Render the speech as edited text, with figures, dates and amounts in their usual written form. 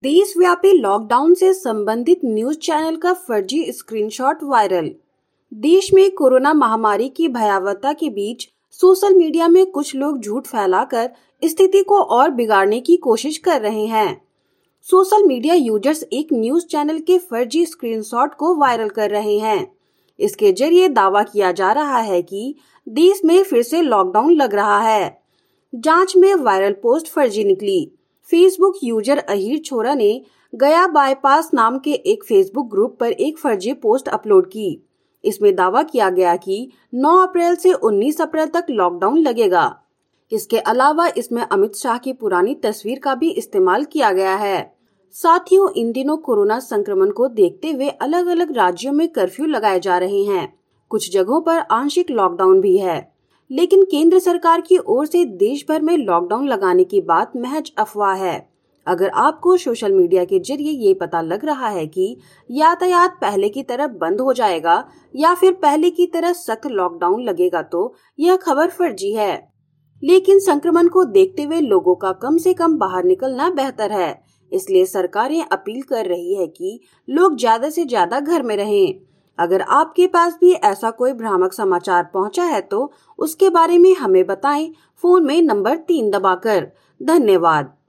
देशव्यापी लॉकडाउन से संबंधित न्यूज चैनल का फर्जी स्क्रीनशॉट वायरल। देश में कोरोना महामारी की भयावहता के बीच सोशल मीडिया में कुछ लोग झूठ फैलाकर स्थिति को और बिगाड़ने की कोशिश कर रहे हैं। सोशल मीडिया यूजर्स एक न्यूज चैनल के फर्जी स्क्रीनशॉट को वायरल कर रहे हैं। इसके जरिए दावा किया जा रहा है कि देश में फिर से लॉकडाउन लग रहा है। जांच में वायरल पोस्ट फर्जी निकली। फेसबुक यूजर अहीर छोरा ने गया बाईपास नाम के एक फेसबुक ग्रुप पर एक फर्जी पोस्ट अपलोड की। इसमें दावा किया गया कि 9 अप्रैल से 19 अप्रैल तक लॉकडाउन लगेगा। इसके अलावा इसमें अमित शाह की पुरानी तस्वीर का भी इस्तेमाल किया गया है। साथियों, इन दिनों कोरोना संक्रमण को देखते हुए अलग अलग राज्यों में कर्फ्यू लगाए जा रहे हैं। कुछ जगहों पर आंशिक लॉकडाउन भी है, लेकिन केंद्र सरकार की ओर से देश भर में लॉकडाउन लगाने की बात महज अफवाह है। अगर आपको सोशल मीडिया के जरिए ये पता लग रहा है कि यातायात पहले की तरह बंद हो जाएगा या फिर पहले की तरह सख्त लॉकडाउन लगेगा, तो यह खबर फर्जी है। लेकिन संक्रमण को देखते हुए लोगों का कम से कम बाहर निकलना बेहतर है। इसलिए सरकारें अपील कर रही है कि लोग ज्यादा से ज्यादा घर में रहें। अगर आपके पास भी ऐसा कोई भ्रामक समाचार पहुंचा है तो उसके बारे में हमें बताएं, फोन में नंबर 3 दबाकर। धन्यवाद।